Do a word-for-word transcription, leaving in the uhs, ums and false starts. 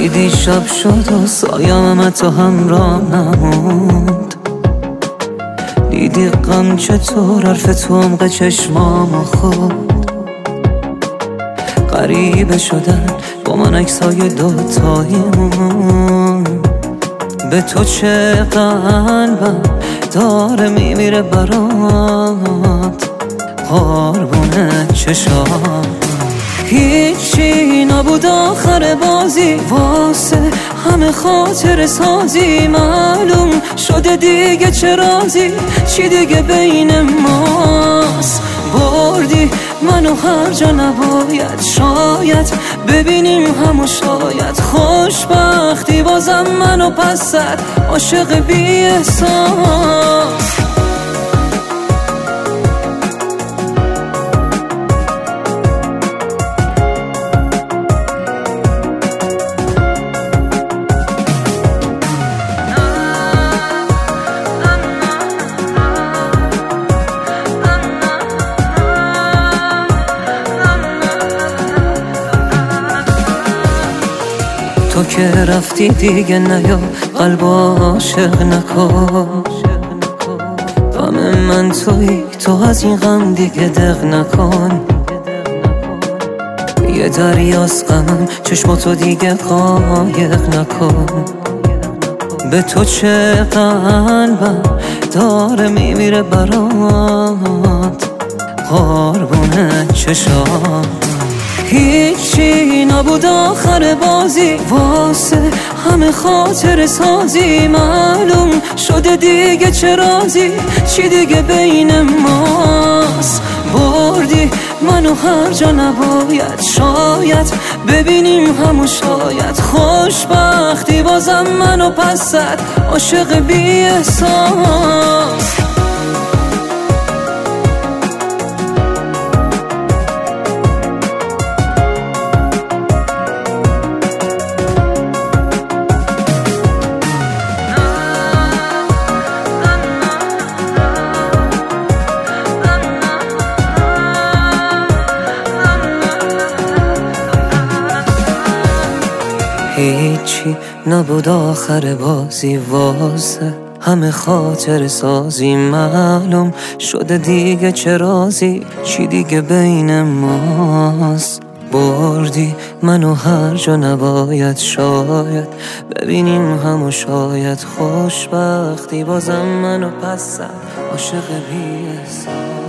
دیدی شب شد و سایم تو همراه نموند، دیدی غم چطور حرف تو عمق چشمامو خورد. غریبه شدن با من عکسای دوتاییمون، به تو چه قلبم داره میمیره برات، قربونه چشام. هیچی نبود آخر بازی، واسه همه خاطر سازی، معلوم شده دیگه چه رازی، چی دیگه بین ماست. بردی منو هر جا نباید، شاید ببینیم همو، شاید خوشبختی بازم منو پس زد، عاشق بی احساس. تو که رفتی دیگه نیا، قلب عاشق نکن. غم من تویی، تو از این غم دیگه دق نکن. یه دریاست غمم، چشماتو دیگه قایق نکن. به تو چه قلبم داره میمیره برات، قربونه چشام. هیچی نبود آخر بازی، واسه همه خاطر سازی، معلوم شده دیگه چه رازی، چی دیگه بین ماست. بردی منو هر جا نباید، شاید ببینیم همو، شاید خوشبختی بازم منو پس زد، عاشق بی احساس. هیچی نبود آخر بازی، واسه همه خاطر سازی، معلوم شده دیگه چه رازی، چی دیگه بین ماست. بردی منو هر جا نباید، شاید ببینیم همو، شاید خوشبختی بازم منو پس زد، عاشق بی احساس.